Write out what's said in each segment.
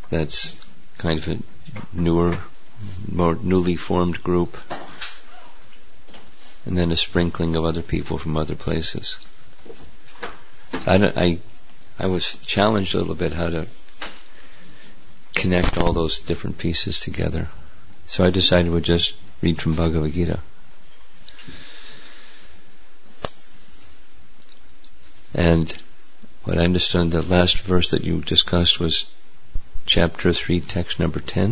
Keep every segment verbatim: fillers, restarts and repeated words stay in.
that's kind of a newer, more newly formed group, and then a sprinkling of other people from other places. I, don't, I, I was challenged a little bit how to connect all those different pieces together. So I decided we'd just read from Bhagavad Gita. And what I understood, the last verse that you discussed was chapter three, text number ten?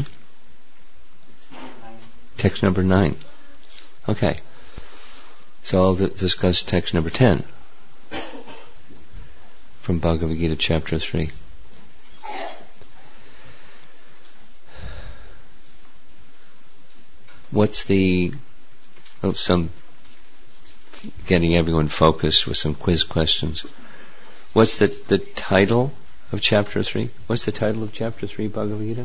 Text number nine. Okay. So I'll th- discuss text number ten from Bhagavad Gita chapter three. What's the, oh, some, getting everyone focused with some quiz questions. What's the, the title of chapter three? What's the title of chapter three, Bhagavad Gita?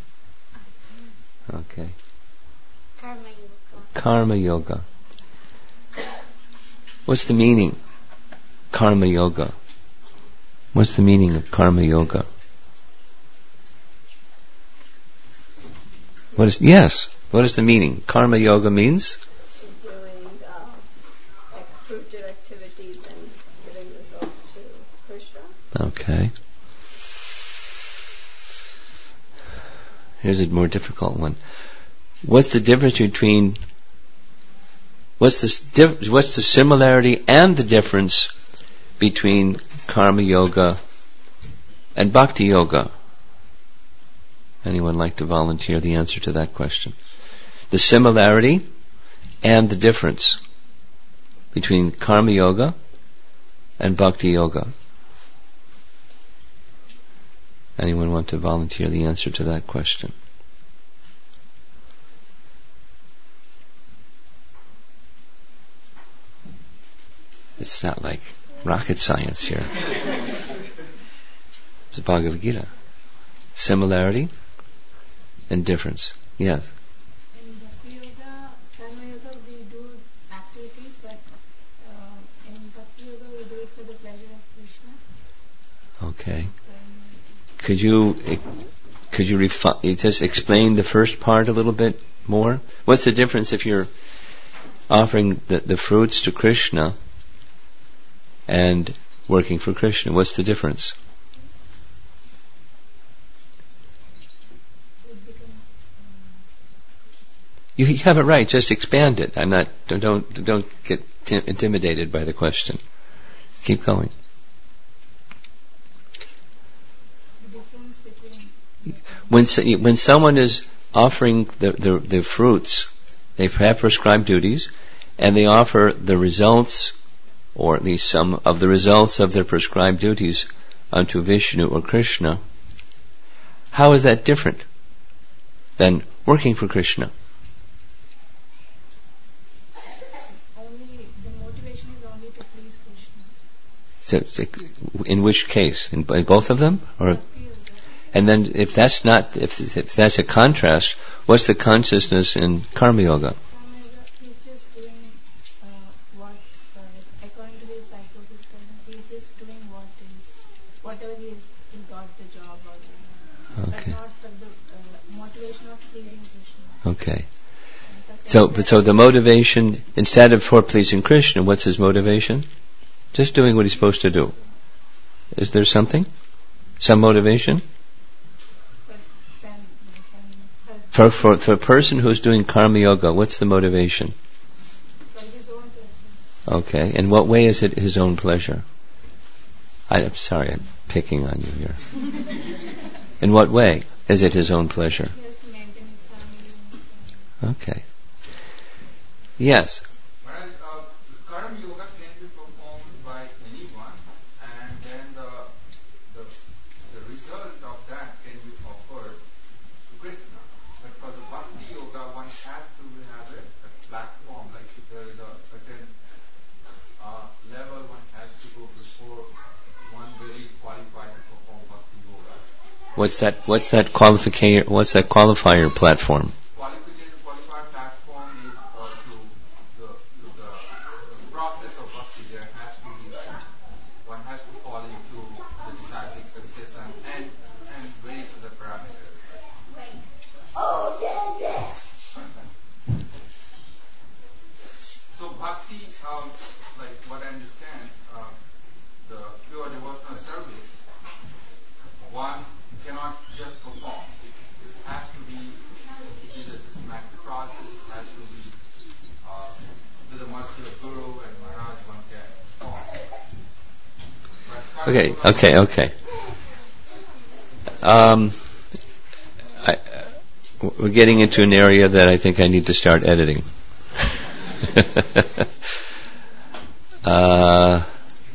Okay. Karma Yoga. Karma Yoga. What's the meaning? Karma Yoga. What's the meaning of Karma Yoga? What is, yes, what is the meaning? Karma Yoga means? Doing uh, like fruitive activities and giving results to Krishna. Okay. Here's a more difficult one. What's the difference between, what's the, what's the similarity and the difference between Karma Yoga and Bhakti Yoga? Anyone like to volunteer the answer to that question? The similarity and the difference between Karma Yoga and Bhakti Yoga. Anyone want to volunteer the answer to that question? It's not like rocket science here. It's Bhagavad Gita. Similarity and difference. Yes. In Bhakti Yoga, Karma Yoga, we do activities, but uh, in Bhakti Yoga, we do it for the pleasure of Krishna. Okay. Could you could you refi- just explain the first part a little bit more? What's the difference if you're offering the, the fruits to Krishna and working for Krishna? What's the difference? You have it right. Just expand it. I'm not. Don't don't, don't get t- intimidated by the question. Keep going. The difference between When so, when someone is offering the, the the fruits, they have prescribed duties, and they offer the results, or at least some of the results of their prescribed duties, unto Vishnu or Krishna. How is that different than working for Krishna? So, in which case? In, in both of them, or? And then, if that's not, if, if that's a contrast, what's the consciousness in Karma Yoga? Karma Yoga, he's just doing uh, what, uh, according to his psychosystem, he's just doing what is, whatever he is, he got the job or whatever. Okay. But not for the uh, motivation of pleasing Krishna. Okay. So, but so the motivation, instead of for pleasing Krishna, what's his motivation? Just doing what he's supposed to do. Is there something? Some motivation? For, for, for a person who's doing Karma Yoga, what's the motivation? Okay. In what way is it his own pleasure? I, I'm sorry, I'm picking on you here. In what way is it his own pleasure? He has to maintain his family. Okay. Yes. Well, uh, Karma Yoga can be performed by anyone, and then the, the the result of that can be offered to Krishna. But for the Bhakti Yoga, one has to have a, a platform, like if there is a certain uh, level one has to go before one really is qualified to perform Bhakti Yoga. What's that? What's that qualifier? What's that qualifier platform? Qualification, qualified platform is uh, to the, to the the process of bhakti. There has to be one has to fall into the disciplic success and and, and various other parameters. one cannot just perform. It has to be, it is a systematic process. It has to be, uh, to the mercy of Guru and Maharaj, one can perform. Okay, okay, okay. Um, I, uh, we're getting into an area that I think I need to start editing. uh,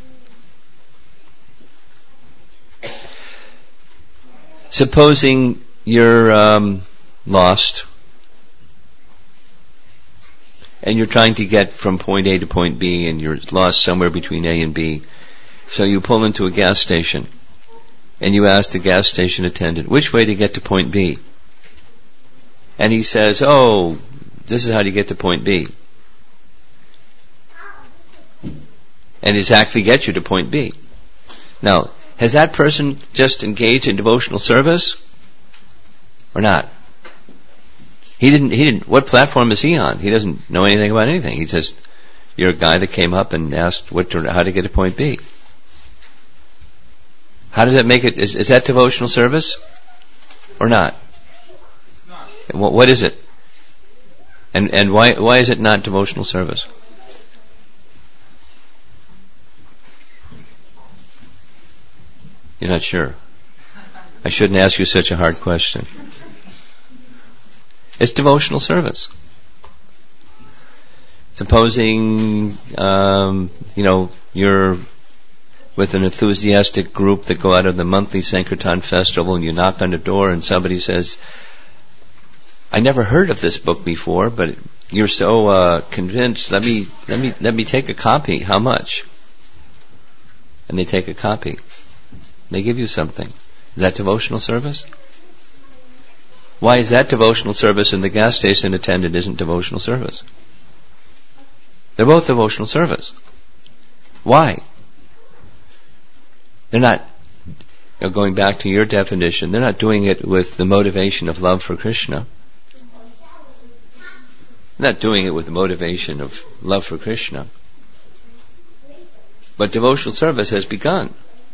supposing you're um, lost and you're trying to get from point A to point B and you're lost somewhere between A and B. So you pull into a gas station and you ask the gas station attendant, which way to get to point B? And he says, oh, this is how to get to point B. And exactly get you to point B. Now, has that person just engaged in devotional service? Or not? He didn't, he didn't, what platform is he on? He doesn't know anything about anything. He's just, you're a guy that came up and asked what to, how to get to point B. How does that make it, is, is that devotional service? Or not? It's not. What, what is it? And, and why, why is it not devotional service? You're not sure? I shouldn't ask you such a hard question. It's devotional service. Supposing, um, you know, you're with an enthusiastic group that go out of the monthly Sankirtan festival and you knock on the door and somebody says, I never heard of this book before, but you're so uh, convinced, let me, let me, let me take a copy. How much? And they take a copy. They give you something. Is that devotional service? Why is that devotional service and the gas station attendant isn't devotional service? They're both devotional service. Why? They're not, you know, going back to your definition, they're not doing it with the motivation of love for Krishna. They're not doing it with the motivation of love for Krishna. But devotional service has begun.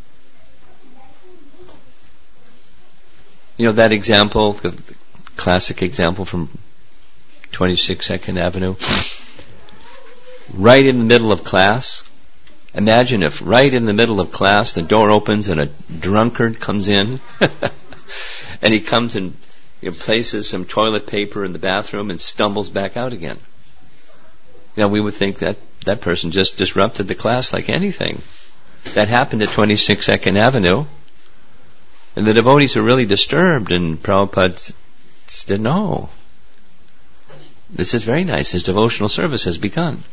You know that example, the classic example from twenty-six Second Avenue? Right in the middle of class. Imagine if right in the middle of class the door opens and a drunkard comes in and he comes and you know, places some toilet paper in the bathroom and stumbles back out again. Now we would think that that person just disrupted the class like anything. That happened at twenty-six Second Avenue. And the devotees are really disturbed, and Prabhupada said, no. This is very nice. His devotional service has begun.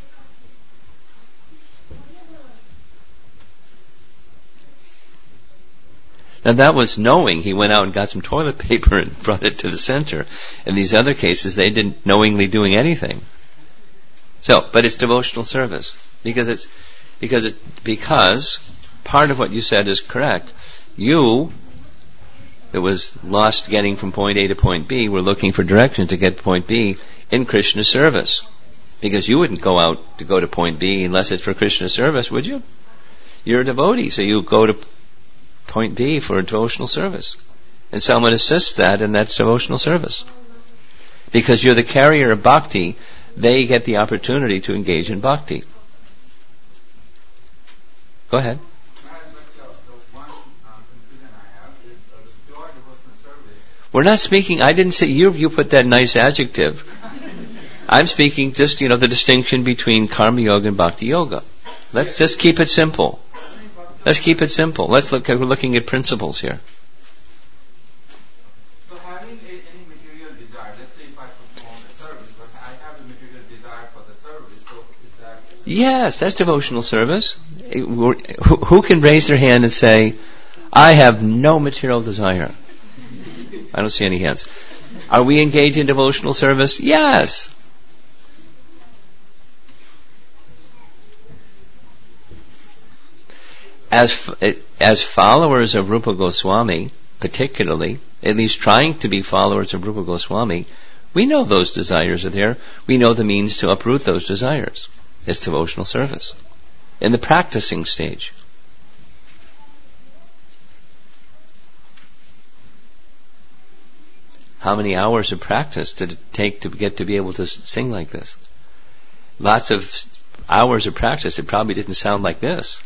Now that was knowing. He went out and got some toilet paper and brought it to the center. In these other cases, they didn't knowingly doing anything. So, but it's devotional service. Because it's, because it, because part of what you said is correct. You, that was lost getting from point A to point B, were looking for direction to get to point B in Krishna's service. Because you wouldn't go out to go to point B unless it's for Krishna's service, would you? You're a devotee, so you go to point B for a devotional service. And someone assists that, and that's devotional service. Because you're the carrier of bhakti, they get the opportunity to engage in bhakti. Go ahead. We're not speaking, I didn't say, you you put that nice adjective. I'm speaking just, you know, the distinction between karma yoga and bhakti yoga. Let's just keep it simple. Let's keep it simple. Let's look, we're looking at principles here. So having a, any material desire, let's say if I perform a service, but I have a material desire for the service, so is that... Yes, that's devotional service. Who, who can raise their hand and say, I have no material desire? I don't see any hands. Are we engaged in devotional service? Yes. As as followers of Rupa Goswami, particularly, at least trying to be followers of Rupa Goswami, we know those desires are there. We know the means to uproot those desires. It's devotional service. In the practicing stage. how many hours of practice did it take to get to be able to sing like this? Lots of hours of practice. It probably didn't sound like this.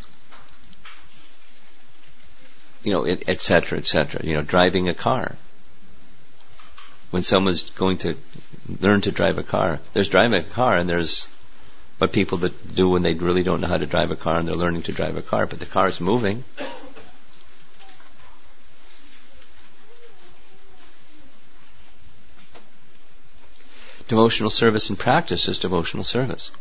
You know, et cetera, et cetera. You know, driving a car. When someone's going to learn to drive a car, there's driving a car and there's what people that do when they really don't know how to drive a car and they're learning to drive a car, but the car is moving. Devotional service and practice is devotional service.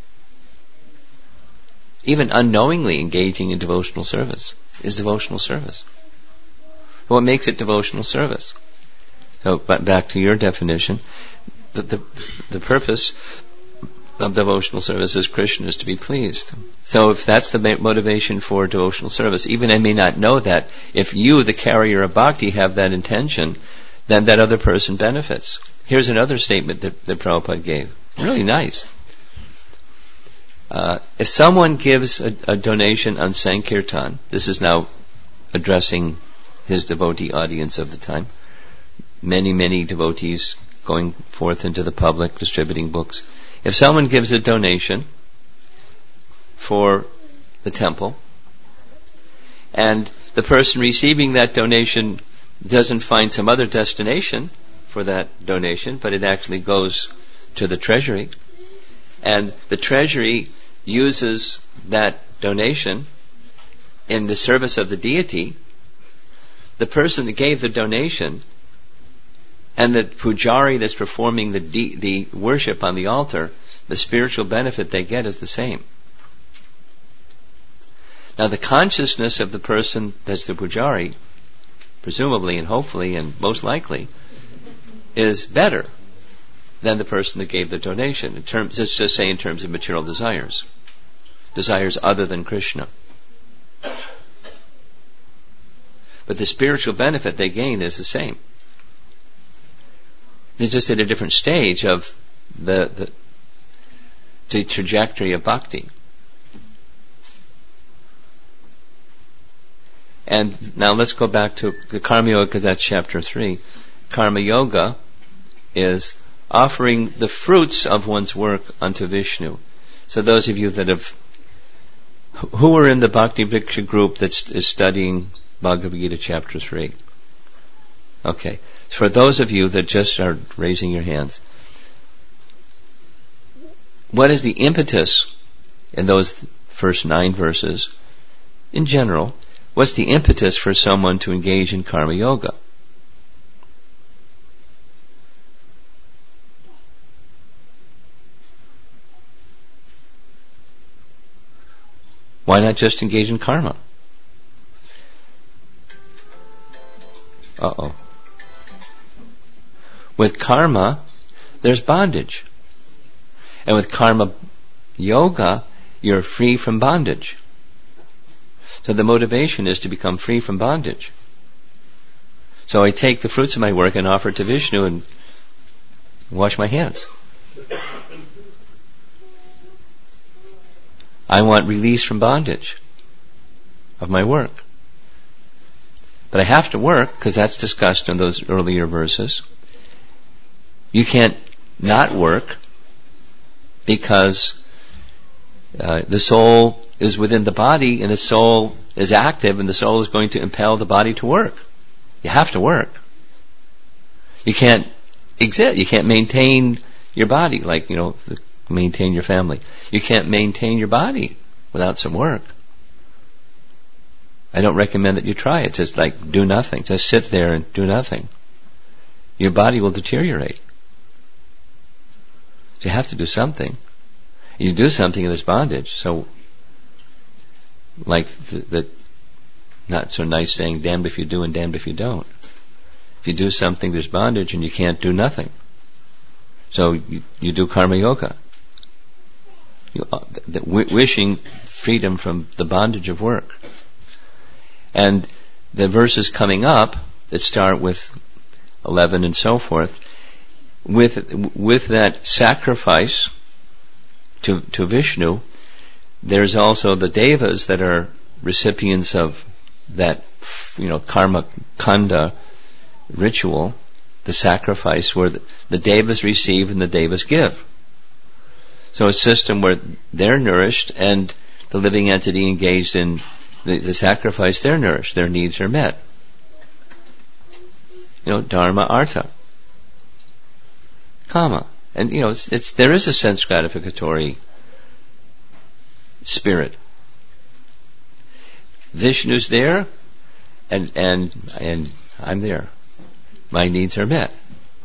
Even unknowingly engaging in devotional service is devotional service. What makes it devotional service? So, but back to your definition, the, the, the purpose of devotional service as Krishna is to be pleased. So if that's the motivation for devotional service, even I may not know that, if you, the carrier of bhakti, have that intention, then that other person benefits. Here's another statement that, that Prabhupada gave. Really nice. Uh, if someone gives a, a donation on Sankirtan, this is now addressing his devotee audience of the time, many, many devotees going forth into the public, distributing books. If someone gives a donation for the temple, and the person receiving that donation doesn't find some other destination for that donation, but it actually goes to the treasury, and the treasury uses that donation in the service of the deity, the person that gave the donation and the pujari that's performing the de- the worship on the altar, the spiritual benefit they get is the same. Now the consciousness of the person that's the pujari, presumably and hopefully and most likely, is better than the person that gave the donation. In terms, let's just say in terms of material desires. Desires other than Krishna. But the spiritual benefit they gain is the same. They're just at a different stage of the, the, the trajectory of bhakti. And now let's go back to the Karma Yoga, because that's chapter three. Karma Yoga is offering the fruits of one's work unto Vishnu. So those of you that have, who are in the Bhakti Vriksha group that is studying Bhagavad Gita chapter three? Okay. For those of you that just are raising your hands, what is the impetus in those first nine verses? In general, what's the impetus for someone to engage in Karma Yoga? Why not just engage in karma? Uh-oh. With karma, there's bondage. And with karma yoga, you're free from bondage. So the motivation is to become free from bondage. So I take the fruits of my work and offer it to Vishnu and wash my hands. I want release from bondage of my work. But I have to work, because that's discussed in those earlier verses. You can't not work because uh, the soul is within the body and the soul is active and the soul is going to impel the body to work. You have to work. You can't exist. You can't maintain your body like, you know, maintain your family. You can't maintain your body without some work. I don't recommend that you try it. Just like do nothing. Just sit there and do nothing. Your body will deteriorate. So you have to do something. You do something and there's bondage. So, like the, the not so nice saying, damned if you do and damned if you don't. If you do something, there's bondage and you can't do nothing. So you, you do karma yoga. You, uh, the, w- wishing freedom from the bondage of work. And the verses coming up that start with eleven and so forth, with with that sacrifice to to Vishnu, there's also the devas that are recipients of that, you know, karma kanda ritual, the sacrifice where the, the devas receive and the devas give. So a system where they're nourished and the living entity engaged in the, the sacrifice, they're nourished, their needs are met. You know, dharma, artha, kama. And, you know, it's, it's there is a sense gratificatory spirit. Vishnu's there, and and and I'm there. My needs are met.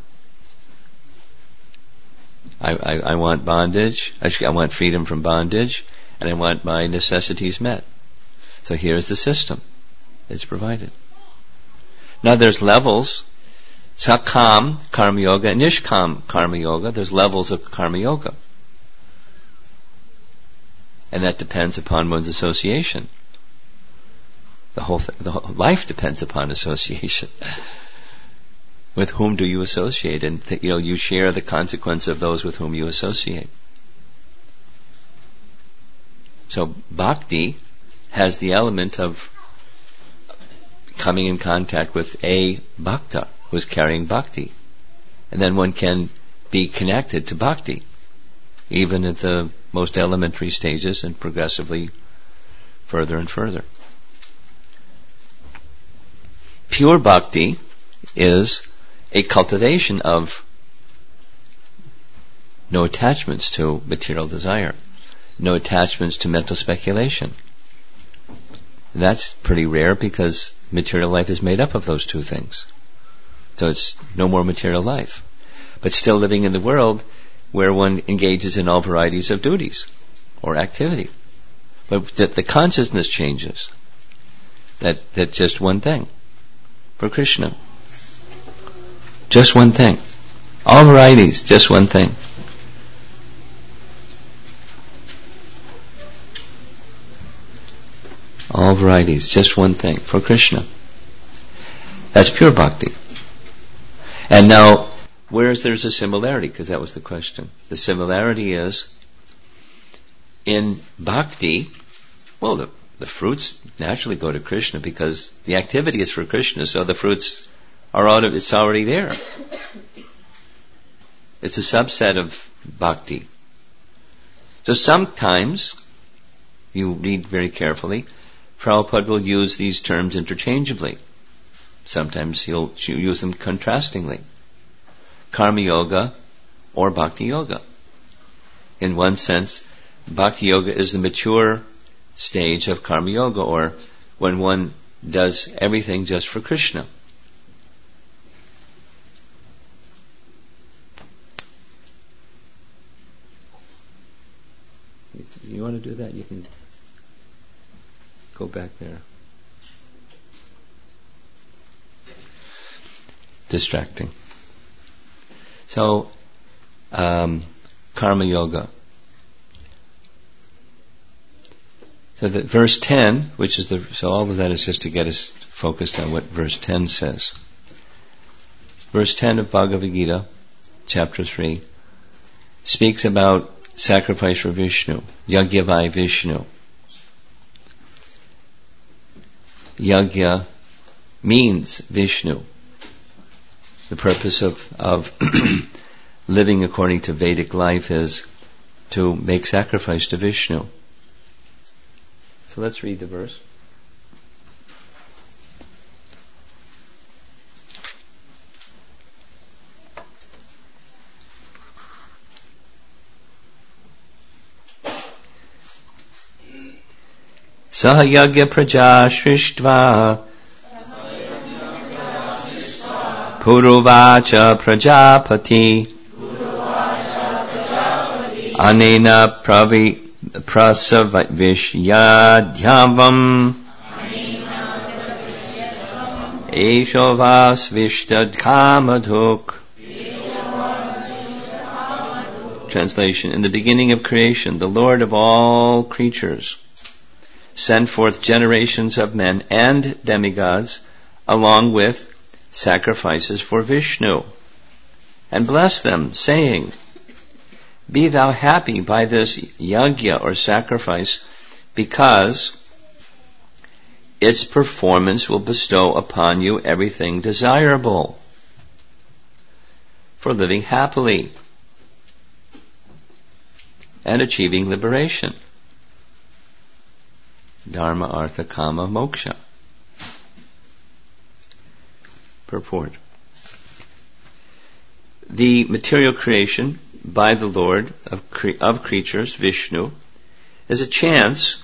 I, I, I want bondage. Actually, I want freedom from bondage, and I want my necessities met. So here's the system. It's provided. Now there's levels. Sakam karma yoga and nishkam karma yoga. There's levels of karma yoga. And that depends upon one's association. The whole, th- the whole life depends upon association. With whom do you associate? And th- you know, you share the consequence of those with whom you associate. So bhakti has the element of coming in contact with a bhakta who is carrying bhakti. And then one can be connected to bhakti, even at the most elementary stages and progressively further and further. Pure bhakti is a cultivation of no attachments to material desire, no attachments to mental speculation. And that's pretty rare because material life is made up of those two things. So it's no more material life. But still living in the world where one engages in all varieties of duties or activity. But that the consciousness changes. That, that just one thing. For Krishna. Just one thing. All varieties, just one thing. All varieties, just one thing. For Krishna. That's pure bhakti. And now, where is there's a similarity? Because that was the question. The similarity is, in bhakti, well, the, the fruits naturally go to Krishna because the activity is for Krishna, so the fruits are out of, it's already there. It's a subset of bhakti. So sometimes, you read very carefully, Prabhupada will use these terms interchangeably. Sometimes he'll use them contrastingly. Karma yoga or bhakti yoga. In one sense, bhakti yoga is the mature stage of karma yoga, or when one does everything just for Krishna. You want to do that? You can go back there. Distracting. So, um, karma yoga. So that verse ten, which is the, so all of that is just to get us focused on what verse ten says. Verse ten of Bhagavad Gita, chapter three, speaks about sacrifice for Vishnu, Yagyavai Vishnu. Yagya means Vishnu. The purpose of, of living according to Vedic life is to make sacrifice to Vishnu. So let's read the verse. Saha yagya praja srishtva Puruvacha prajapati Anena pravi prasavishyadhyavam Eshovas vishtad kamadhuk. Translation. In the beginning of creation, the Lord of all creatures sent forth generations of men and demigods along with sacrifices for Vishnu, and bless them, saying, be thou happy by this yagya or sacrifice, because its performance will bestow upon you everything desirable. for living happily and achieving liberation. Dharma, Artha, Kama, Moksha. Purport. The material creation by the Lord of, cre- of creatures, Vishnu, is a chance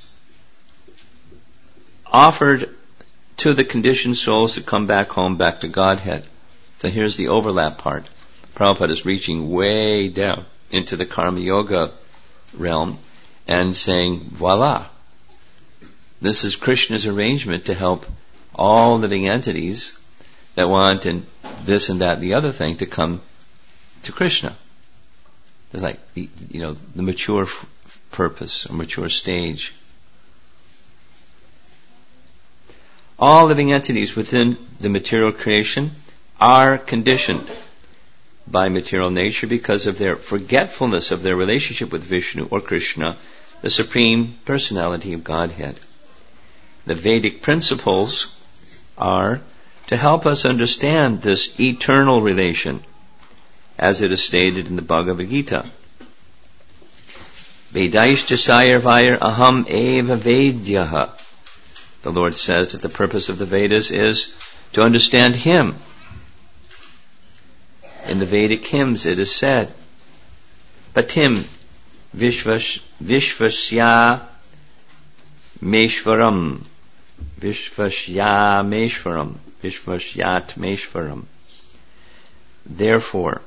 offered to the conditioned souls to come back home, back to Godhead. So here's the overlap part. Prabhupada is reaching way down into the Karma Yoga realm and saying, voila, this is Krishna's arrangement to help all living entities that want and this and that and the other thing to come to Krishna. It's like, the, you know, the mature f- purpose, or mature stage. All living entities within the material creation are conditioned by material nature because of their forgetfulness of their relationship with Vishnu or Krishna, the Supreme Personality of Godhead. The Vedic principles are to help us understand this eternal relation, as it is stated in the Bhagavad Gita. Vedaishta sayarvayar aham eva vedyaha. The Lord says that the purpose of the Vedas is to understand Him. In the Vedic hymns it is said, Patim Vishvash, Vishvasya Meshvaram, Vishvasya Meshvaram, Vishvasyat Meshvaram. Therefore,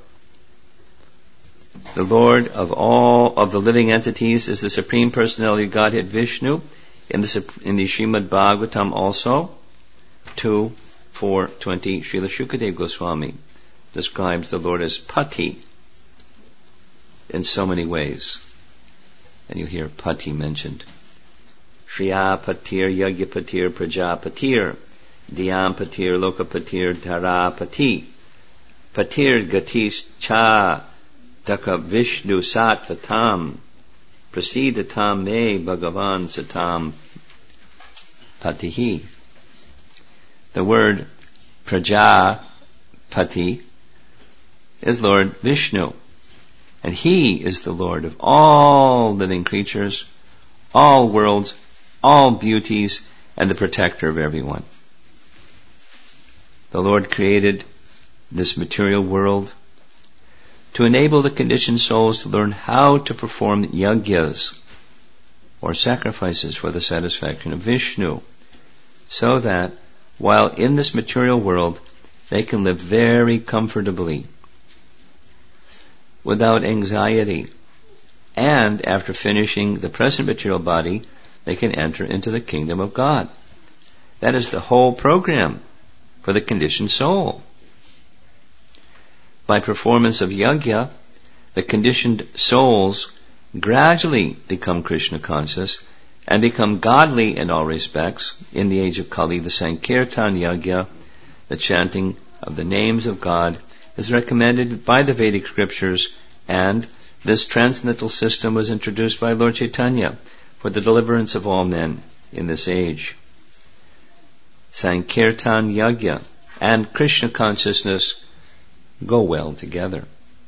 the Lord of all of the living entities is the Supreme Personality of Godhead, Vishnu. In the, in the Srimad Bhagavatam also, two, four, twenty, Srila Shukadeva Goswami describes the Lord as Pati in so many ways. And you hear Pati mentioned. Shriya Patir, Yagya Patir, Prajapatir, Dhyam Patir, Loka Patir, Dhara Pati, Patir Gatis Cha, Daka Vishnu Sattvatam, Prasidatam Me Bhagavan Satam Patihi. The word Prajapati is Lord Vishnu, and He is the Lord of all living creatures, all worlds, all beauties, and the protector of everyone. The Lord created this material world to enable the conditioned souls to learn how to perform yagyas, or sacrifices for the satisfaction of Vishnu, so that while in this material world they can live very comfortably, without anxiety, and after finishing the present material body, they can enter into the kingdom of God. That is the whole program for the conditioned soul. By performance of yajna, the conditioned souls gradually become Krishna conscious and become godly in all respects. In the age of Kali, the Sankirtan Yajna, the chanting of the names of God, is recommended by the Vedic scriptures, and this transcendental system was introduced by Lord Chaitanya for the deliverance of all men in this age. Sankirtan Yajna and Krishna consciousness go well together.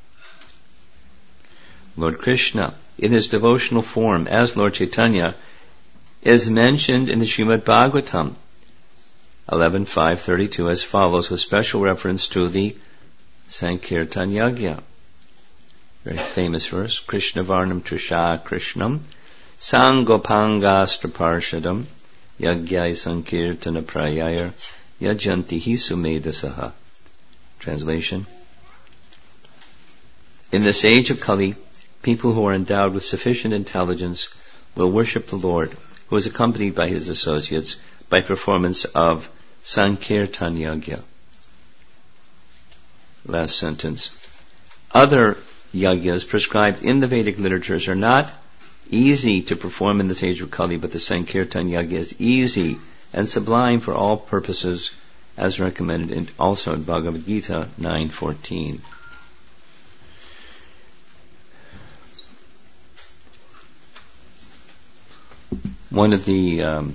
Lord Krishna, in His devotional form as Lord Chaitanya, is mentioned in the Srimad Bhagavatam eleven five thirty-two as follows, with special reference to the Sankirtan Yajna. Very famous verse. Krishna Varnam Trisha Krishnam Sangopangastra Parshadam Yagyai Sankirtana Prayayar Yajantihi Sumedasaha. Translation. In this age of Kali, people who are endowed with sufficient intelligence will worship the Lord, who is accompanied by His associates, by performance of Sankirtan Yajna. Last sentence. Other yajnas prescribed in the Vedic literatures are not easy to perform in this age of Kali, but the Sankirtan Yajna is easy and sublime for all purposes, as recommended in, also in Bhagavad Gita nine fourteen. One of the um,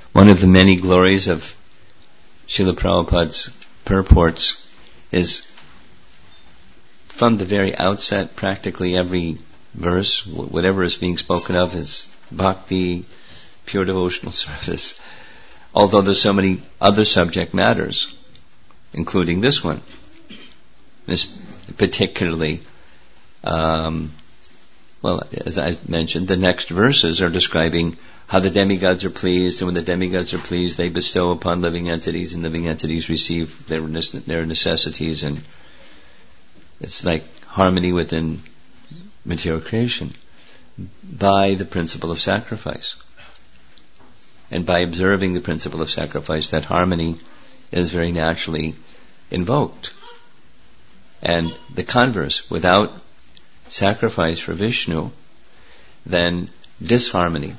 One of the many glories of Srila Prabhupada's purports is from the very outset, practically every verse, whatever is being spoken of is bhakti, pure devotional service. Although there's so many other subject matters, including this one. This particularly, um, well, as I mentioned, the next verses are describing how the demigods are pleased, and when the demigods are pleased, they bestow upon living entities, and living entities receive their their necessities, and it's like harmony within material creation by the principle of sacrifice. And by observing the principle of sacrifice, that harmony is very naturally invoked. And the converse, without sacrifice for Vishnu, then disharmony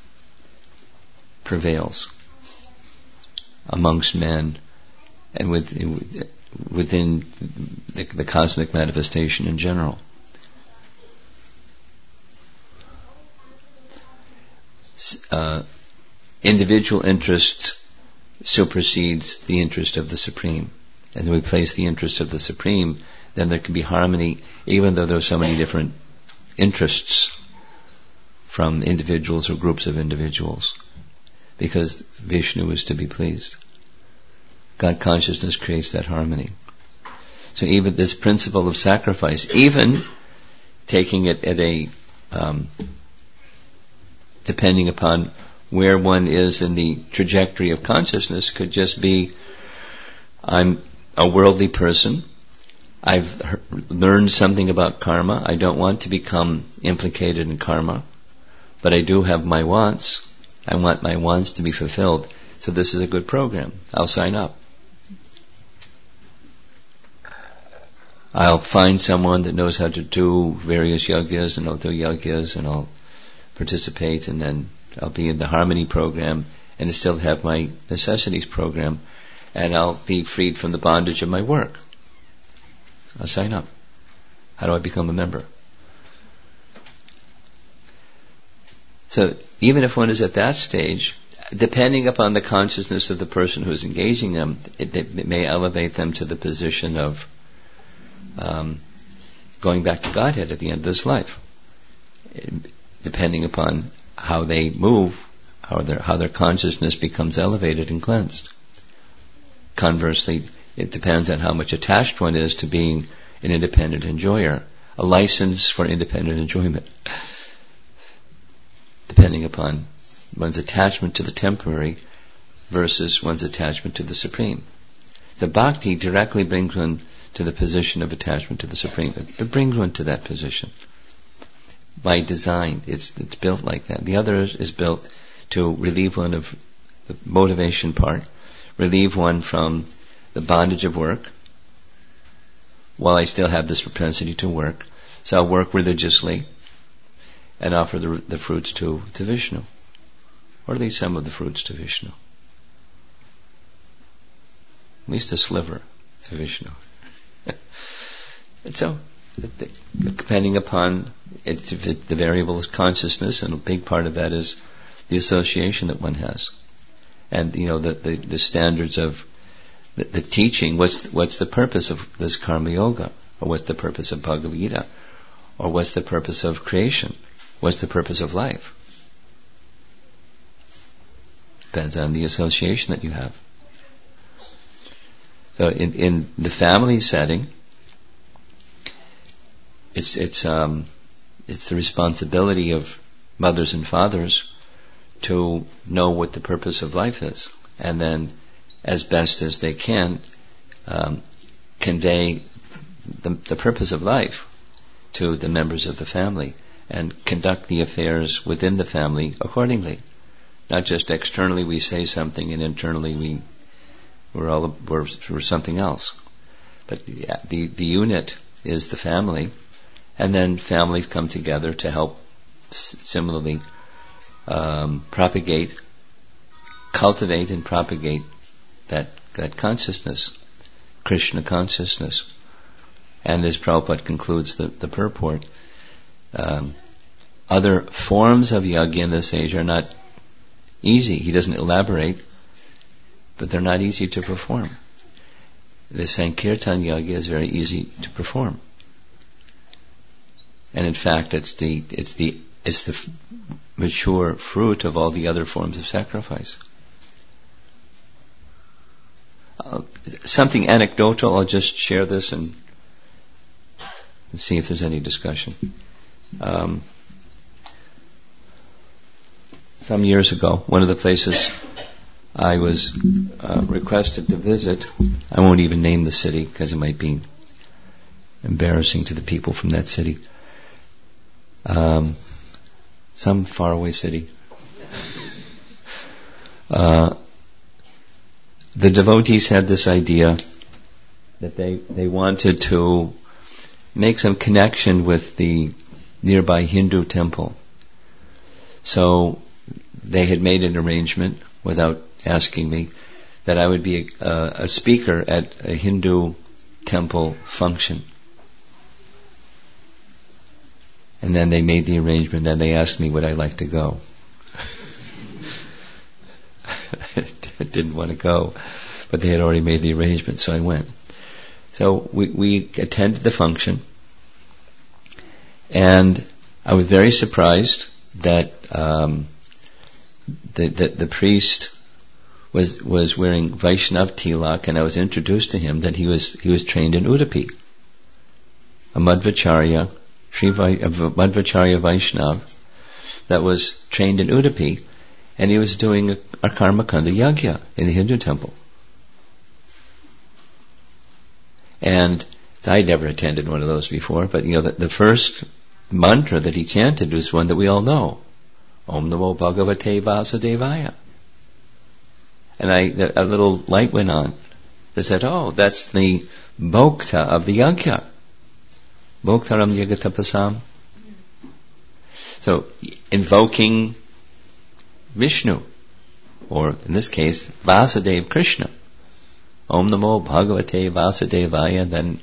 prevails amongst men and within, within the, the cosmic manifestation in general. Uh, individual interest supersedes the interest of the Supreme. As we place the interest of the Supreme, then there can be harmony, even though there are so many different interests from individuals or groups of individuals, because Vishnu is to be pleased. God consciousness creates that harmony. So even this principle of sacrifice, even taking it at a, um, depending upon where one is in the trajectory of consciousness, could just be, I'm a worldly person, I've he- learned something about karma, I don't want to become implicated in karma, but I do have my wants, I want my wants to be fulfilled, so this is a good program, I'll sign up. I'll find someone that knows how to do various yagyas, and I'll do yagyas, and I'll participate, and then I'll be in the harmony program, and I still have my necessities program, and I'll be freed from the bondage of my work. I'll sign up. How do I become a member? So even if one is at that stage, depending upon the consciousness of the person who is engaging them, it, it may elevate them to the position of um, going back to Godhead at the end of this life, depending upon how they move, how their how their consciousness becomes elevated and cleansed. Conversely, it depends on how much attached one is to being an independent enjoyer, a license for independent enjoyment, depending upon one's attachment to the temporary versus one's attachment to the Supreme. The bhakti directly brings one to the position of attachment to the Supreme. It brings one to that position. By design, it's it's built like that. The other is, is built to relieve one of the motivation part, relieve one from the bondage of work, while I still have this propensity to work. So I'll work religiously and offer the, the fruits to, to Vishnu, or at least some of the fruits to Vishnu. At least a sliver to Vishnu. And so, depending upon it, if it, the variable is consciousness, and a big part of that is the association that one has, and you know the the, the standards of the, the teaching. What's what's the purpose of this karma yoga, or what's the purpose of Bhagavad Gita, or what's the purpose of creation? What's the purpose of life? Depends on the association that you have. So in in the family setting, It's it's um it's the responsibility of mothers and fathers to know what the purpose of life is, and then, as best as they can, um, convey the, the purpose of life to the members of the family, and conduct the affairs within the family accordingly. Not just externally we say something and internally we we're all we're, we're something else, but the, the the unit is the family. And then families come together to help s- similarly um, propagate, cultivate and propagate that that consciousness, Krishna consciousness. And as Prabhupada concludes the, the purport, um, other forms of yajna in this age are not easy. He doesn't elaborate, but they're not easy to perform. The Sankirtan Yagya is very easy to perform. And in fact, it's the, it's the, it's the f- mature fruit of all the other forms of sacrifice. Uh, something anecdotal, I'll just share this and, and see if there's any discussion. Um, some years ago, one of the places I was uh, requested to visit, I won't even name the city because it might be embarrassing to the people from that city. Um, some faraway city. Uh, the devotees had this idea that they, they wanted to make some connection with the nearby Hindu temple. So they had made an arrangement without asking me that I would be a, uh, a speaker at a Hindu temple function. And then they made the arrangement, then they asked me would I like to go. I didn't want to go, but they had already made the arrangement, so I went. So we, we attended the function, and I was very surprised that um, the, the, the priest was was wearing Vaishnav tilak, and I was introduced to him that he was he was trained in Udupi, a Madhvacharya, Sri Vai, a Madhvacharya Vaishnav that was trained in Udupi, and he was doing a, a Karmakanda Yagya in the Hindu temple. And I'd never attended one of those before, but you know, the, the first mantra that he chanted was one that we all know. Om Namo Bhagavate Vasudevaya. And I, a little light went on that said, oh, that's the bhokta of the Yagya. Bhoktaram Yagatapasam. So, invoking Vishnu, or in this case, Vasudeva Krishna. Om Namo Bhagavate Vasudevaya. Then,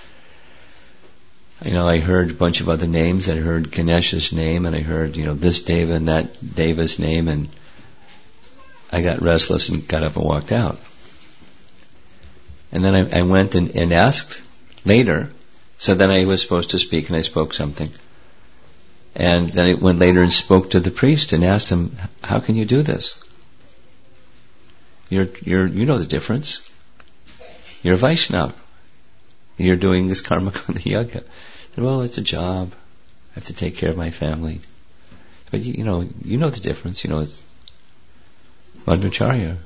you know, I heard a bunch of other names. I heard Ganesha's name, and I heard, you know, this Deva and that Deva's name, and I got restless and got up and walked out. And then I, I went and, and asked later, so then I was supposed to speak, and I spoke something. And then I went later and spoke to the priest and asked him, how can you do this? You're, you're, you know the difference. You're a Vaishnava. You're doing this Karmakanda Yagya. I said, well, it's a job. I have to take care of my family. But you, you know, you know the difference. You know, it's Madhvacharya,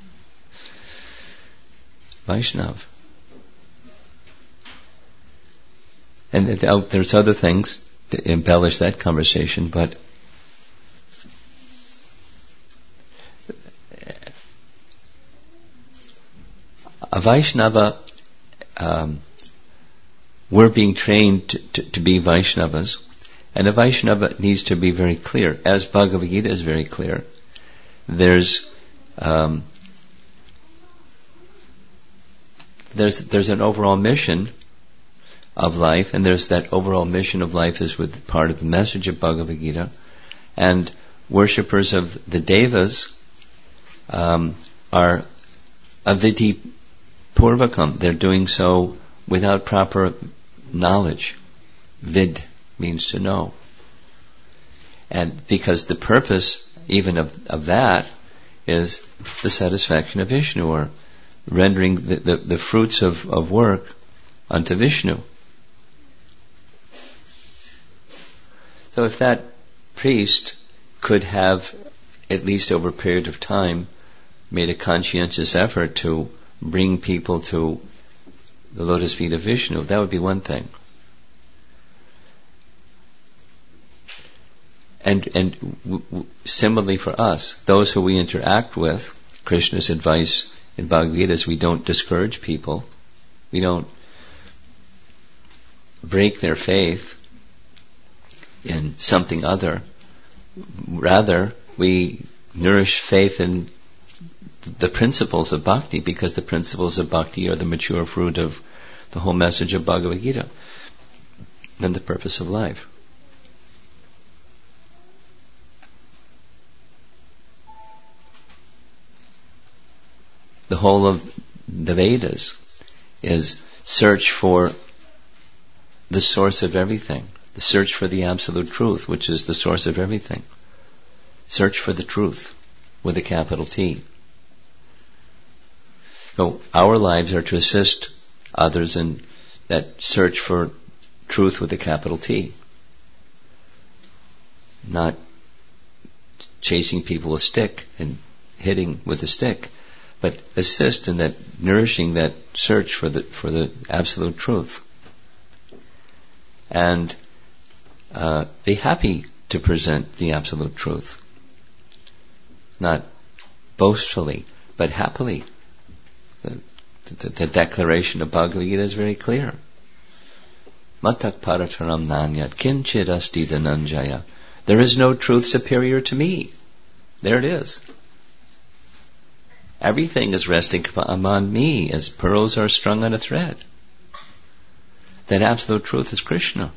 Vaishnava. And there's other things to embellish that conversation, but a Vaishnava, um, we're being trained to, to, to be Vaishnavas, and a Vaishnava needs to be very clear, as Bhagavad Gita is very clear. There's um, there's there's an overall mission of life, and there's that overall mission of life is with part of the message of Bhagavad Gita, and worshippers of the Devas um, are aviti purvakam. They're doing so without proper knowledge. Vid means to know. And because the purpose even of, of that is the satisfaction of Vishnu, or rendering the, the, the fruits of, of work unto Vishnu. So if that priest could have, at least over a period of time, made a conscientious effort to bring people to the lotus feet of Vishnu, that would be one thing. And and w- w- similarly for us, those who we interact with, Krishna's advice in Bhagavad Gita is we don't discourage people, we don't break their faith in something other. Rather, we nourish faith in the principles of bhakti, because the principles of bhakti are the mature fruit of the whole message of Bhagavad Gita and the purpose of life. the whole of the Vedas is search for the source of everything, the search for the absolute truth, which is the source of everything. Search for the truth with a capital T. So our lives are to assist others in that search for truth with a capital T. Not chasing people with a stick and hitting with a stick, but assist in that, nourishing that search for the for the absolute truth. And uh, be happy to present the absolute truth. Not boastfully, but happily. The, the, the declaration of Bhagavad Gita is very clear. Matak parataram nanyat kinchid asti dhananjaya. There is no truth superior to me. There it is. Everything is resting upon me as pearls are strung on a thread. That absolute truth is Krishna.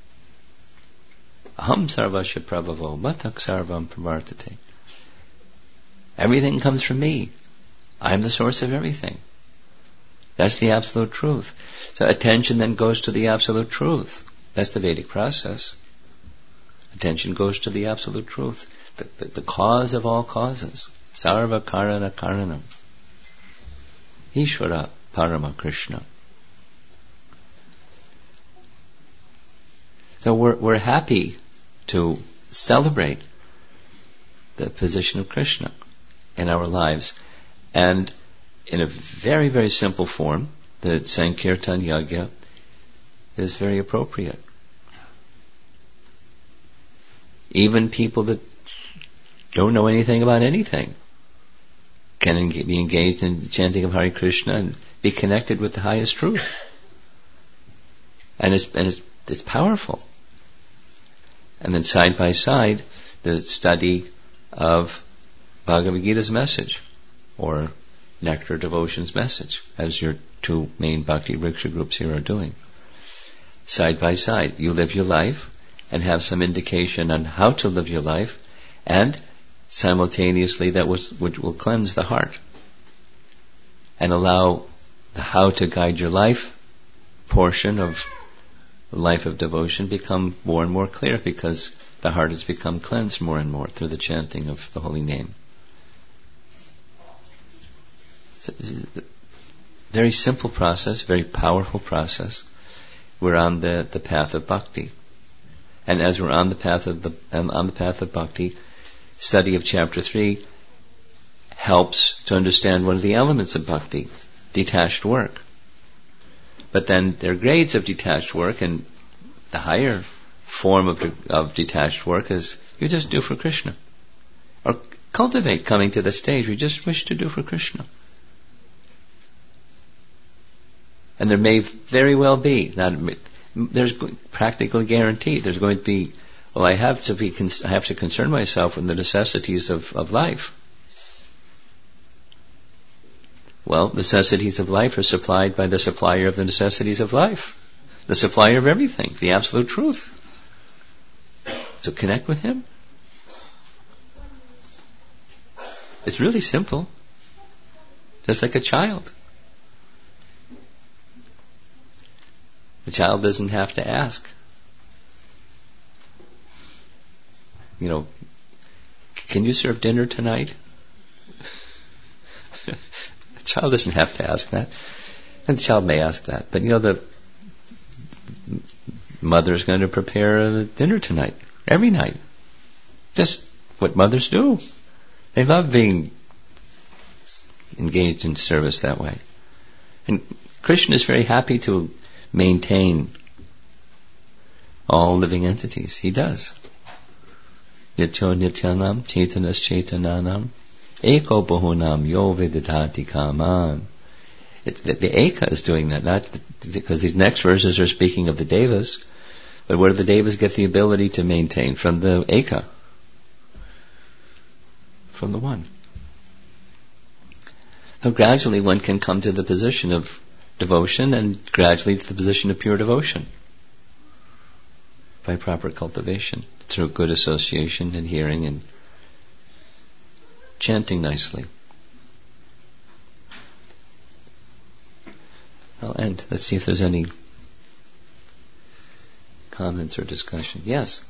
Aham sarvasya prabhavo matak sarvam pravartate. Everything comes from me. I am the source of everything. That's the absolute truth. So attention then goes to the absolute truth. That's the Vedic process. Attention goes to the absolute truth. The, the, the cause of all causes. Sarva karana karanam. Ishvara parama Krishna. So we're, we're happy to celebrate the position of Krishna in our lives. And in a very, very simple form, the Sankirtan Yajna is very appropriate. Even people that don't know anything about anything can be engaged in chanting of Hare Krishna and be connected with the highest truth. And it's, and it's, it's powerful. And then side by side, the study of Bhagavad Gita's message, or Nectar Devotion's message, as your two main Bhakti Vriksha groups here are doing. Side by side, you live your life and have some indication on how to live your life, and simultaneously that was, which will cleanse the heart and allow the how to guide your life portion of the life of devotion become more and more clear, because the heart has become cleansed more and more through the chanting of the holy name. Very simple process, very powerful process. We're on the, the path of bhakti. And as we're on the path of the um, on the path of bhakti, study of chapter three helps to understand one of the elements of bhakti, detached work. But then there are grades of detached work, and the higher form of, de- of detached work is you just do for Krishna. Or cultivate coming to the stage we just wish to do for Krishna. And there may very well be, not, there's practically guaranteed, there's going to be, well, I have to be, I have to concern myself with the necessities of, of life. Well, necessities of life are supplied by the supplier of the necessities of life. The supplier of everything, the absolute truth. So connect with him. It's really simple. Just like a child. The child doesn't have to ask. You know, can you serve dinner tonight? The child doesn't have to ask that. And the child may ask that. But you know, the mother's going to prepare the dinner tonight, every night. Just what mothers do. They love being engaged in service that way. And Krishna is very happy to maintain all living entities. He does. Nityo nityanam chaitanas chaitananam eko bahunam yo vedidhati kaman. It's the, the Eka is doing that, not the, because these next verses are speaking of the Devas, but where do the Devas get the ability to maintain? From the Eka. From the One. So gradually one can come to the position of devotion, and gradually to the position of pure devotion by proper cultivation, through good association and hearing and chanting nicely. end. Let's see if there's any comments or discussion. Yes?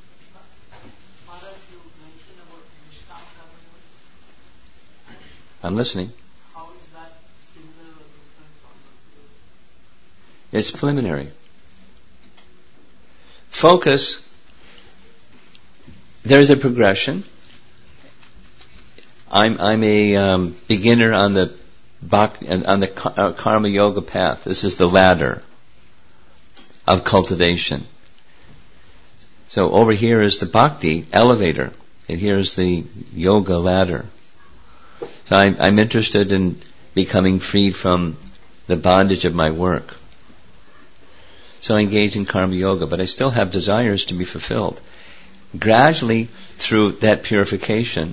I'm listening. How is that similar or different from the It's preliminary. Focus, there's a progression. I'm I'm a um, beginner on the bhakti, on the uh, karma yoga path. This is the ladder of cultivation. So over here is the bhakti elevator, and here's the yoga ladder. So I'm, I'm interested in becoming freed from the bondage of my work. So I engage in karma yoga, but I still have desires to be fulfilled. Gradually, through that purification,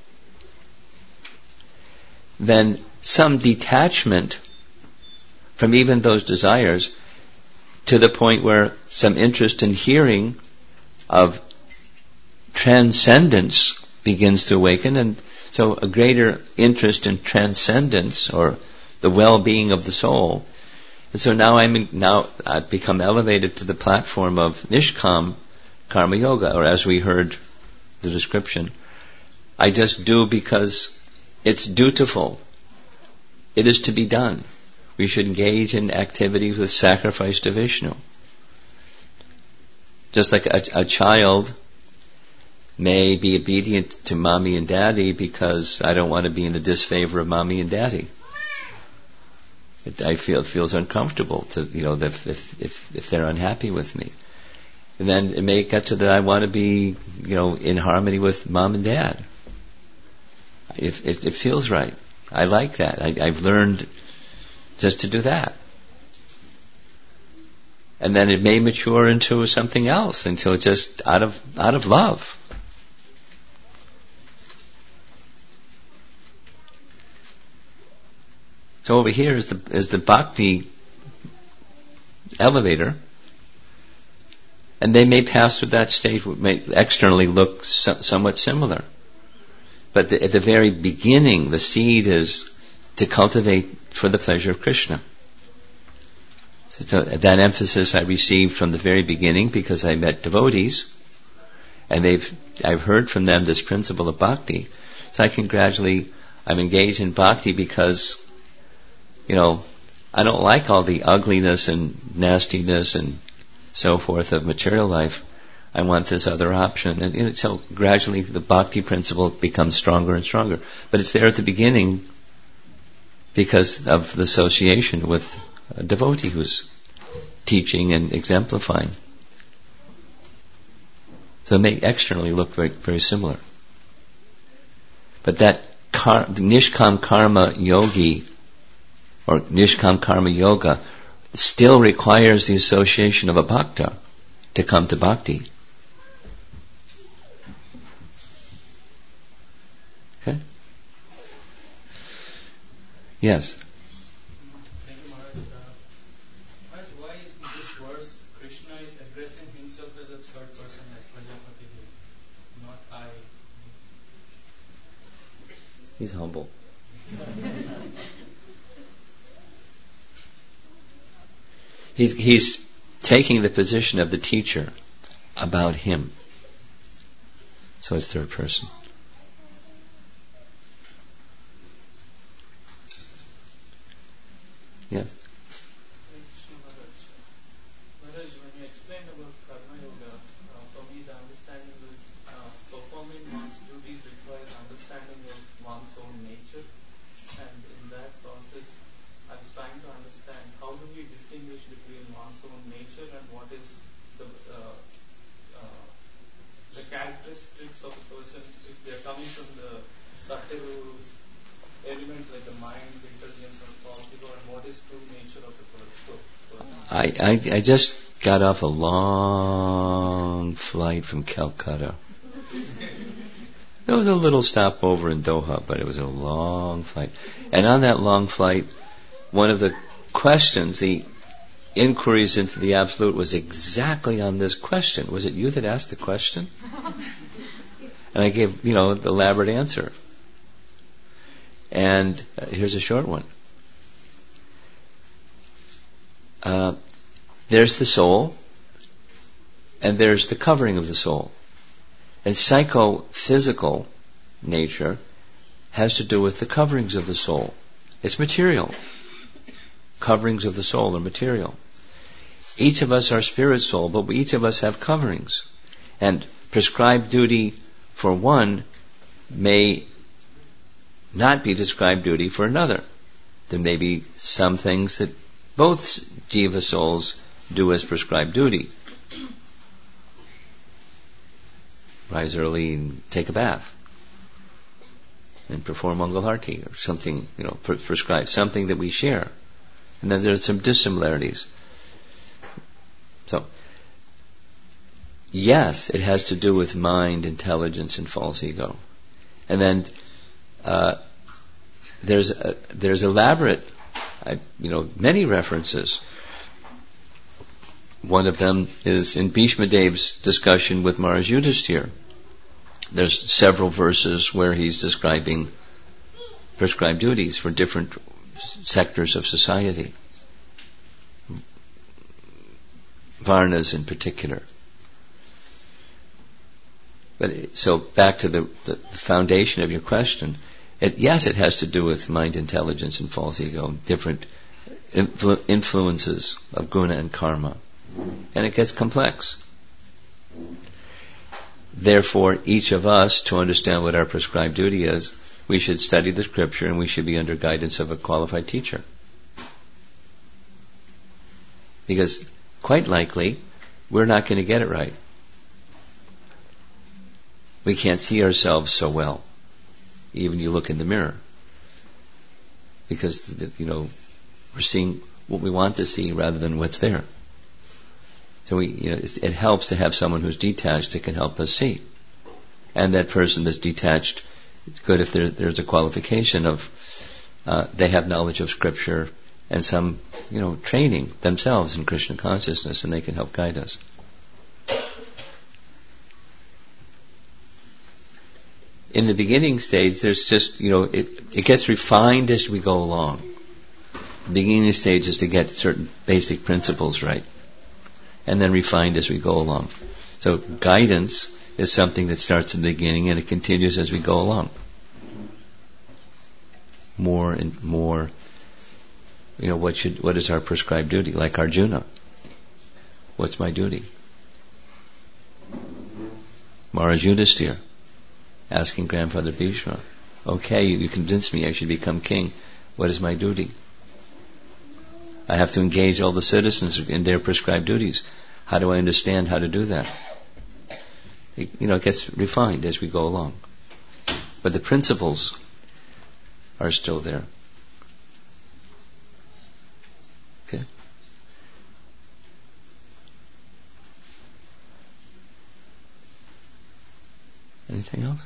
then some detachment from even those desires, to the point where some interest in hearing of transcendence begins to awaken, and so a greater interest in transcendence or the well-being of the soul. And so now I'm in, now I've become elevated to the platform of Nishkam Karma Yoga, or as we heard the description, I just do because it's dutiful. It is to be done. We should engage in activities with sacrifice to Vishnu. Just like a, a child may be obedient to mommy and daddy because I don't want to be in the disfavor of mommy and daddy. It, I feel it feels uncomfortable to, you know, if, if if if they're unhappy with me. And then it may get to that I want to be, you know, in harmony with mom and dad. If it, it feels right. I like that. I, I've learned just to do that. And then it may mature into something else, until just out of out of love. So over here is the is the bhakti elevator, and they may pass through that stage, may externally look so, somewhat similar. But the, at the very beginning, the seed is to cultivate for the pleasure of Krishna. So, so that emphasis I received from the very beginning because I met devotees, and they've I've heard from them this principle of bhakti. So I can gradually, I'm engaged in bhakti because, you know, I don't like all the ugliness and nastiness and so forth of material life. I want this other option. And you know, so gradually the bhakti principle becomes stronger and stronger. But it's there at the beginning because of the association with a devotee who's teaching and exemplifying. So it may externally look very, very similar. But that kar- Nishkam Karma Yogi, or Nishkam Karma Yoga, still requires the association of a bhakta to come to bhakti. Okay? Yes? Thank you, Maharaj. Uh, Maharaj, why in this verse Krishna is addressing himself as a third person, like Prajapati, not I? He's humble. He's, he's taking the position of the teacher about him. So it's third person. Yes? Maharaj, when you explained about Karma Yoga, uh, for me the understanding was uh, performing one's duties requires understanding of one's own nature, and in that process I was trying to understand how do we distinguish between one's own nature and what is the uh, uh, the characteristics of a person if they are coming from the subtle elements like the mind, intelligence, and false ego, and what is true nature of the person. I, I, I just got off a long flight from Calcutta. There was a little stopover in Doha, but it was a long flight. And on that long flight, one of the questions, the inquiries into the Absolute, was exactly on this question. Was it you that asked the question? And I gave, you know, the elaborate answer. And uh, here's a short one. uh, there's the soul, and there's the covering of the soul. And psychophysical nature has to do with the coverings of the soul. It's material. Coverings of the soul are material. Each of us are spirit soul, but we, each of us have coverings. And prescribed duty for one may not be prescribed duty for another. There may be some things that both jiva souls do as prescribed duty. Rise early and take a bath and perform Mangalarti or something, you know, pre- prescribed, something that we share. And then there are some dissimilarities. So, yes, it has to do with mind, intelligence, and false ego. And then uh, there's a, there's elaborate, I, you know, many references. One of them is in Bhishma Dev's discussion with Maharaj Yudhishthira. There's several verses where he's describing prescribed duties for different sectors of society. Varnas in particular. But so back to the, the foundation of your question. It, yes, it has to do with mind, intelligence, and false ego, different influ- influences of guna and karma. And it gets complex. Therefore, each of us, to understand what our prescribed duty is, we should study the scripture and we should be under guidance of a qualified teacher. Because quite likely, we're not going to get it right. We can't see ourselves so well. Even you look in the mirror. Because, you know, we're seeing what we want to see rather than what's there. So we, you know, it helps to have someone who's detached that can help us see. And that person that's detached, it's good if there, there's a qualification of, uh, they have knowledge of scripture and some, you know, training themselves in Krishna consciousness, and they can help guide us. In the beginning stage, there's just, you know, it, it gets refined as we go along. The beginning stage is to get certain basic principles right, and then refined as we go along. So guidance is something that starts in the beginning and it continues as we go along. More and more, you know, what should, what is our prescribed duty? Like Arjuna. What's my duty? Maharaj Yudhishthira asking Grandfather Bhishma, okay, you, you convinced me I should become king. What is my duty? I have to engage all the citizens in their prescribed duties. How do I understand how to do that? It, you know, it gets refined as we go along. But the principles are still there. Okay? Anything else?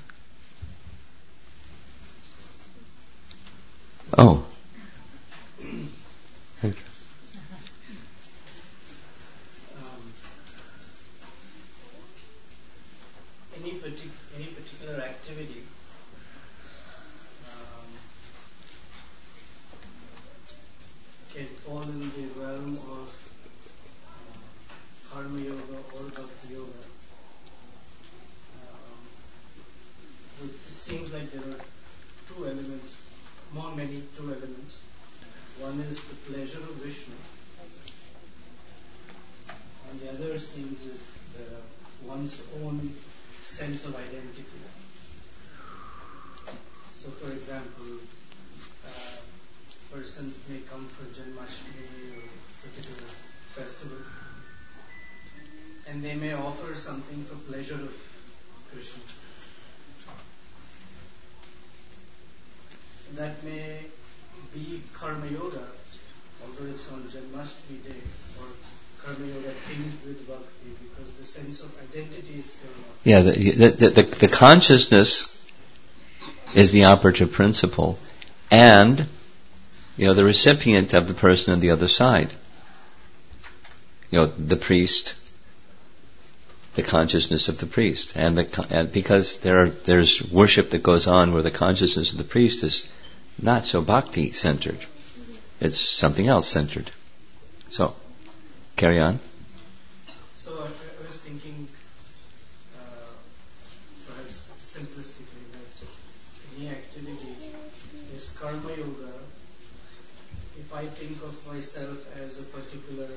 Oh. Thank you. Um, any, partic- any particular activity um, can fall in the realm of uh, karma yoga or bhakti yoga. Um, it seems like there are two elements, more many two elements. One is the pleasure of Vishnu, and the other seems is the, one's own sense of identity. So, for example, uh, persons may come for Janmashtami or a particular festival, and they may offer something for pleasure of Krishna. That may be karma yoga, although it's on Janmashtami day, or karma yoga tinged with bhakti, because the sense of identity is still not. Yeah, the, the, the, the consciousness is the operative principle, and, you know, the recipient of the person on the other side. You know, the priest, the consciousness of the priest, and the and because there are there's worship that goes on where the consciousness of the priest is not so bhakti centered, it's something else centered. So Carry on. So I, I was thinking, uh, perhaps simplistically, that any activity is karma yoga. If I think of myself as a particular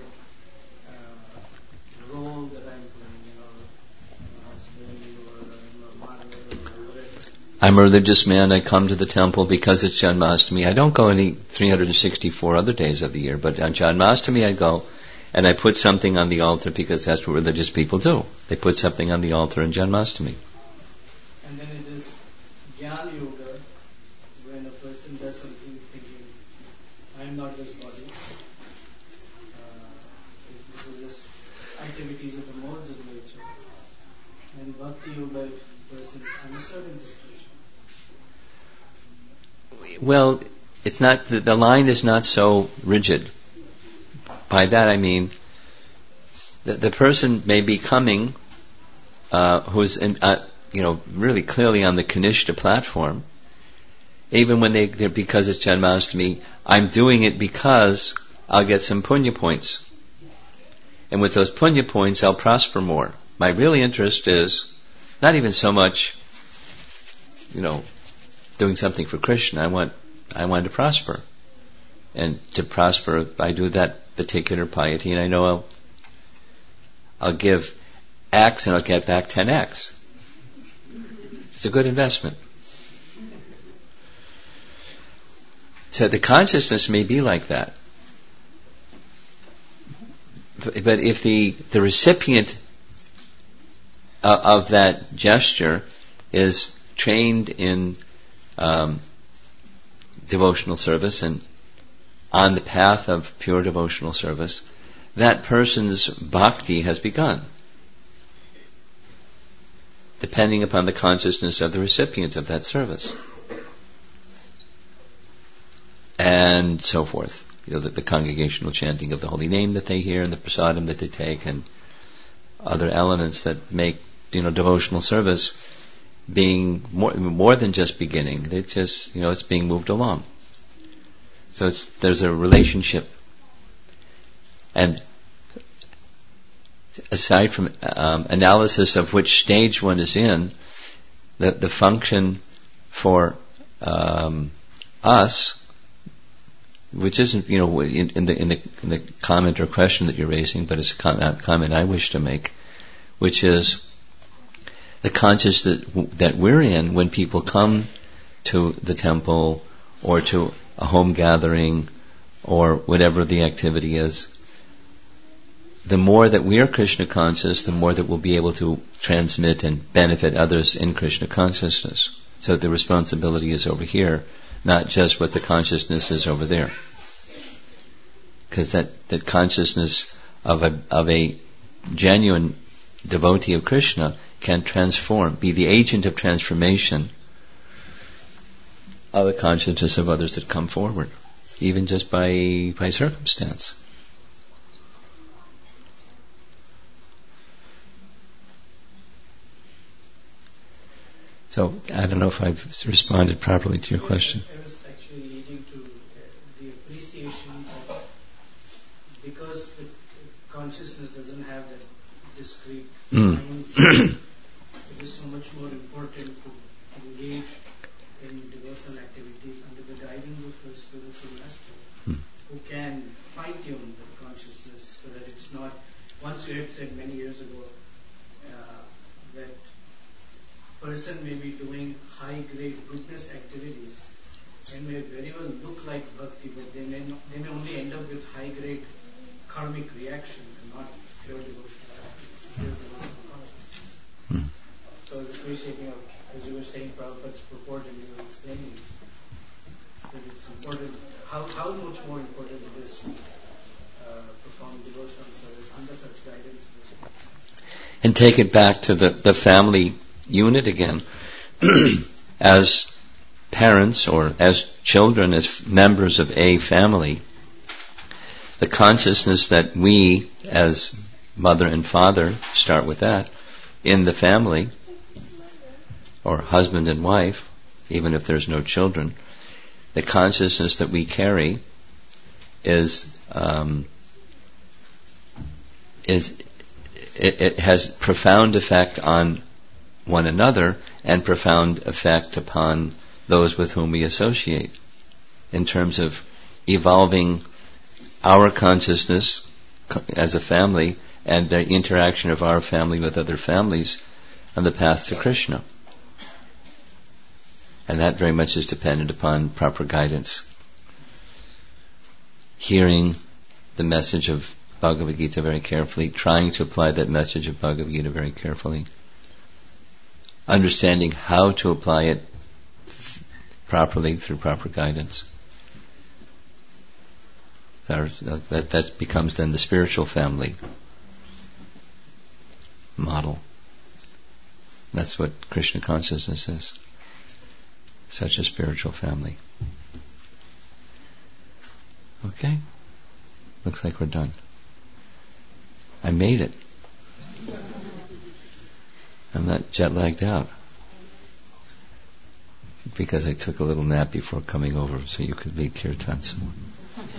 uh, role that I'm playing, you know, I'm a husband or I'm a mother or whatever. I'm a religious man. I come to the temple because it's Janmashtami. I don't go any three hundred sixty-four other days of the year, but on Janmashtami I go, and I put something on the altar because that's what religious people do. They put something on the altar on Janmashtami. And then it is Jnana Yoga, when a person does something thinking, I am not this body. Uh, this is just activities of the modes of nature. And Bhakti Yoga, if a person, I'm a servant of Krishna. Well, it's not, the, the line is not so rigid. By that I mean, the, the person may be coming, uh, who's in, uh, you know, really clearly on the Kanishta platform, even when they, they're, because it's Janmashtami, I'm doing it because I'll get some punya points. And with those punya points, I'll prosper more. My real interest is not even so much, you know, doing something for Krishna. I want, I want to prosper. And to prosper, I do that particular piety, and I know I'll, I'll give X and I'll get back ten X. It's a good investment. So the consciousness may be like that. But if the, the recipient uh, of that gesture is trained in um, devotional service and on the path of pure devotional service, that person's bhakti has begun, depending upon the consciousness of the recipient of that service. And so forth. You know, the, the congregational chanting of the holy name that they hear and the prasadam that they take and other elements that make, you know, devotional service being more, more than just beginning. They just, you know, it's being moved along. So it's, there's a relationship. And aside from um, analysis of which stage one is in, the, the function for um, us, which isn't, you know, in, in, the, in, the, in the comment or question that you're raising, but it's a com- comment I wish to make, which is the consciousness that, that we're in when people come to the temple or to a home gathering or whatever the activity is. The more that we are Krishna conscious, the more that we'll be able to transmit and benefit others in Krishna consciousness. So the responsibility is over here, not just what the consciousness is over there. Because that, that consciousness of a, of a genuine devotee of Krishna can transform, be the agent of transformation of the consciousness of others that come forward, even just by, by circumstance. So, I don't know if I've responded properly to your question. I was actually leading to uh, the appreciation of, because the consciousness doesn't have that discrete Mm. mindset, it is so much more important to engage in devotional activities under the guidance of a spiritual master Mm. who can fine-tune the consciousness so that it's not, once you had said many years ago uh, that person may be doing high-grade goodness activities and may very well look like bhakti, but they may, not, they may only end up with high-grade karmic reactions and not pure devotional activities, pure devotional consciousness. Mm. So I was appreciating, of, as you were saying, Prabhupada's purport and you were explaining that it's important, how, how much more important it is to uh, perform devotional service under such guidance. And take it back to the, the family unit again. As parents or as children, as members of a family, the consciousness that we as mother and father, start with that, in the family, or husband and wife, even if there's no children, the consciousness that we carry is um, is it, it has profound effect on one another and profound effect upon those with whom we associate in terms of evolving our consciousness as a family and the interaction of our family with other families on the path to Krishna. And that very much is dependent upon proper guidance. Hearing the message of Bhagavad Gita very carefully, trying to apply that message of Bhagavad Gita very carefully, understanding how to apply it properly through proper guidance. That, that becomes then the spiritual family model. That's what Krishna consciousness is. Such a spiritual family. Okay? Looks like we're done. I made it. I'm not jet lagged out. Because I took a little nap before coming over so you could lead kirtan some more.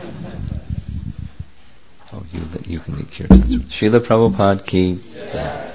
Oh, you, you can lead kirtan. Srila Prabhupada ki.